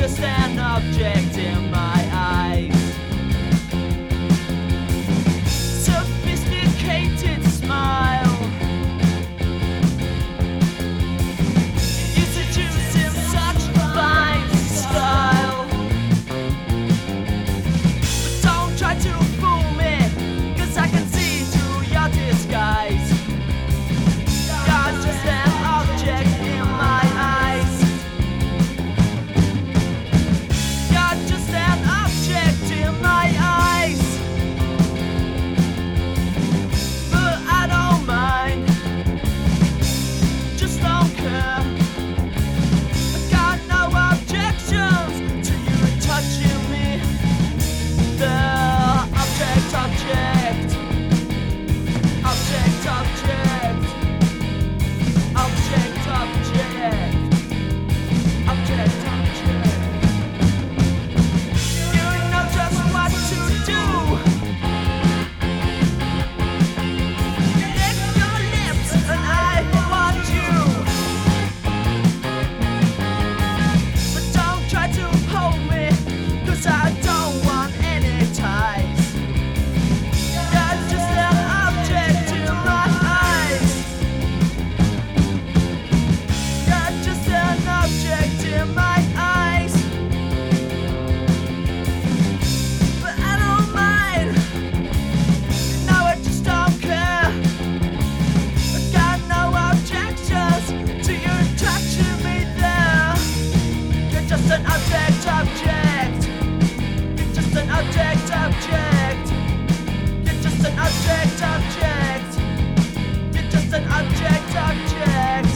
just an object in my eyes. Sophisticated smile. You seduce in such fine style. But don't try to fool me, 'cause I can see through your disguise. You're just an object in my eyes. You're just an object in my eyes. But I don't mind, just don't care. I got no objections to you touching me. The object, object, object, object, object, object, object, object. You know just what to do. Lick your lips and I want you. But don't try to hold me, 'cause I don't want any ties. You're just an object in my eyes. You're just an object in my eyes. But I don't mind. No, I just don't care. I got no objections to you touching me there. You're just an object, object. You're just an object, object. You're just an object, object. You're just an object, object.